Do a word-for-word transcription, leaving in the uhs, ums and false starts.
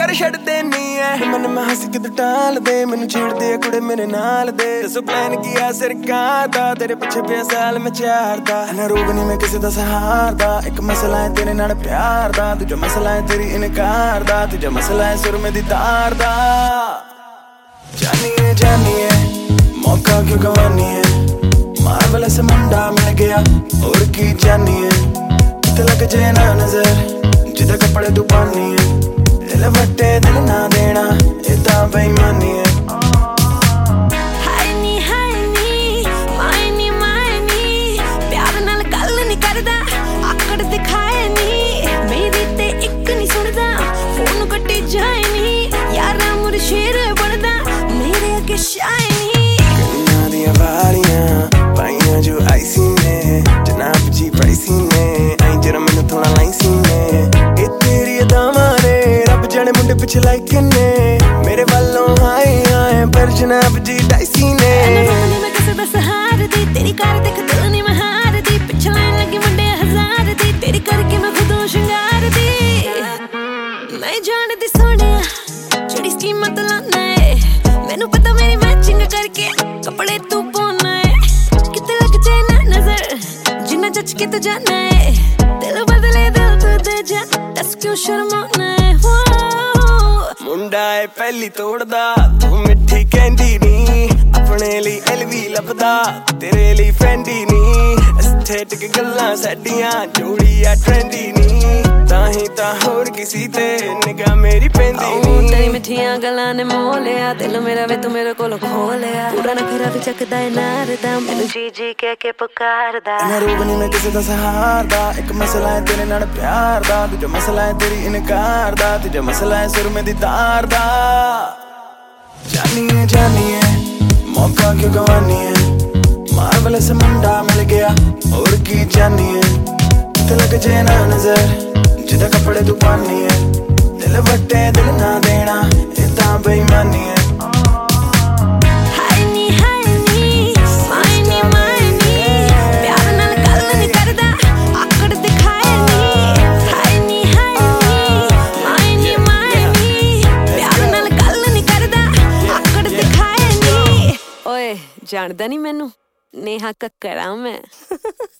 कर छड़ देनी है। मन मैं हंस के तू टाल दे, मैनू छेड़दे कुड़े मेरे नाल दे। दसो प्लान किया सरकार दा, तेरे पिछे पिया साल मैं चार दा। ना रोग नहीं मैं किसी दा सहार दा, एक मसला है तेरे नाल प्यार दा। दूजा मसला है तेरी इनकार दा, तीजा मसला है सुर में दी तार दा। जानिए जानिए मौका क्यों गवानी है, मार्वल से मुंडा मिल गया और की जानिए। किते लग जाए ना नजर जिदे कपड़े तू पानी है, दिल वट्टे दिल ना देना ये तां बेईमानी है। हाय नी हाय नी माय नी माय नी, प्यार नाल गल नहीं करदा आकड़ दिखाए नी। मेरी ते इक नहीं सुनदा फोन कट्टी जाए नी, यारा मुर शेर बनदा मेरे अगे शाए नी। कन्ना दियां वालियां पाइयां जो आईसी ने, जनाब जी प्राइसी ने आई जरा मैनू थोड़ा लाइसी ने। ए तेरी अदावां ने रब जाने मुंडे पिछे लाइक ने, मेरे वालों हाय हाय पर जनाब जी डाइसी ने। मैं किसे दा सहार दी, तेरी कार देख दिल नहीं मैं हार दी। पिछे लाइन लगी मुंडे हजार दी, तेरी करके मैं खुदों शंगार दी। मैं जानदी सोनिया जेड़ी स्कीम मत लाना है, मैनू पता मेरी मैचिंग करके कपड़े तू पाना है। किते लग जाए ना नजर जिन्ना जच के तू जाना है, दिल बदले दिल तू दे जा दस क्यों शर्माना है। मुंडा है पहली तोड़दा तू मिठी कैंडी नी, अपने लिए एलवी लभदा तेरे लिए फेंडी नी। एस्थेटिक गल्लां साडियां जोड़ी आ ट्रेंडी नी, ताही तां होर किसी ते निगाह मेरी पेंदी नी। तेरी मिठियां गल्लां ने मोह लिया, दिल मेरा वे तू मेरे कोल खो लिया। पूरा नखरा भी चकदा है नारदा, मैनू जी जी कह के पुकारदा। ना रोग नहीं मैं किसी दा सहार दा, एक मसला है तेरे नाल प्यार दा। दूजा मसला है तेरी इनकार दा, तीजा मसला है सुर में दी तार दा। जानिए जानिए मौका क्यों गवानी है, मार्वल से मुंडा मिल गया और की जानिए। किते लग जाए ना नजर जिदे कपड़े तू पानी है, दिल वट्टे दिल ना देना ये तां बेईमानी है। हाय नी हाय नी माय नी माय नी, प्यार नाल गल नहीं करदा आकड़ दिखाए नी। हाय नी हाय नी माय नी माय नी, प्यार नाल गल नहीं करदा आकड़ दिखाए नी। ओए जानदा नहीं मैनू नेहा कक्कड़ आ मैं।